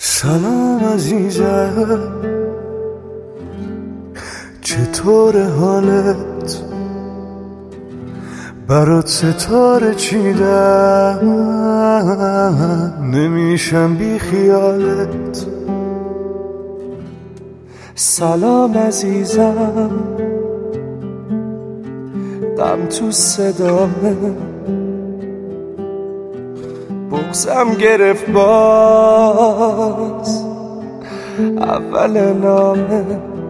سلام عزیزم، چطور حالت؟ برات ستاره چیدم، نمیشم بی خیالت. سلام عزیزم، غم تو صدامه، بغضم گرفت باز اول نامه.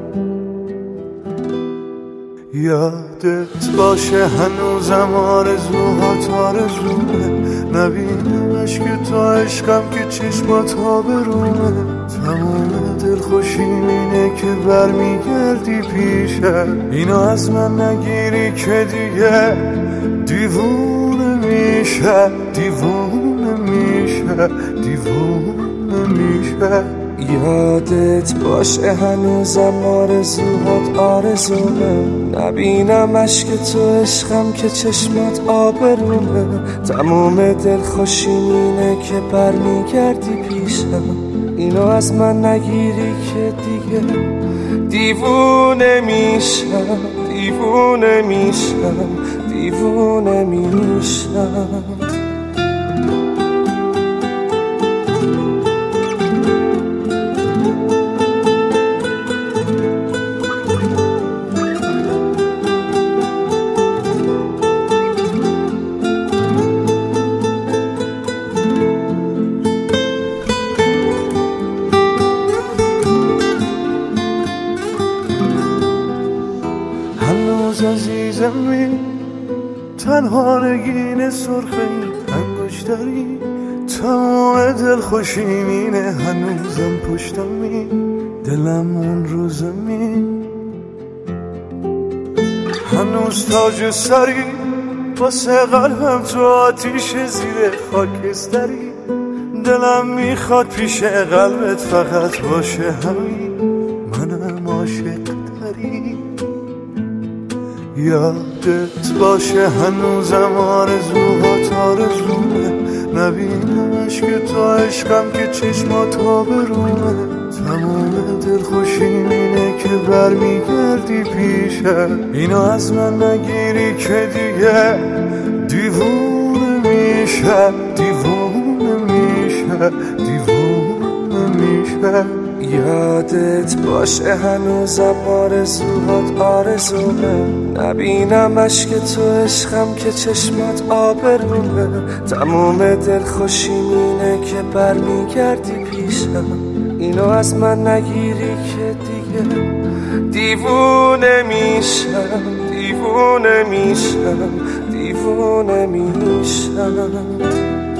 یادت باشه هنوزم آرزوهات آرزومه، نبینمش که تو عشقم که چشمات آبرومه. تمام دلخوشیم اینه که برمیگردی پیشم، اینو از من نگیری که دیگه دیوونه میشه، دیوونه میشه، دیوونه میشه. یادت باشه هنوزم آرزوهات آرزومه، نبینمش که تو عشقم که چشمات آبرومه. تموم دلخوشیم اینه که برمیگردی پیشم، اینو از من نگیری که دیگه دیوونه میشم، دیوونه میشم، دیوونه میشم. هنوز عزیزمی، تنها نگین سرخی انگشتری، تمام دلخوشیم اینه هنوزم پشتمی، دلم اون رو زمین. هنوز تاج سری واسه قلبم تو آتیش زیر خاکستری، دلم میخواد پیش قلبت فقط باشه همین، منم عاشق تری. یادت باشه هنوزم آرزوهات آرزومه، نبینمش که تو عشقم که چشمات آبرومه. تمام دلخوشیم اینه که برمیگردی پیشم، اینو از من نگیری که دیگه دیوونه میشه، دیوونه میشه، دیوونه میشه. یادت باشه هنوزم آرزوهات آرزومه، نبینمش که تو عشقم که چشمات آبرومه. تموم دلخوشیم اینه که برمیگردی پیشم، اینو از من نگیری که دیگه دیوونه میشم، دیوونه میشم، دیوونه میشم.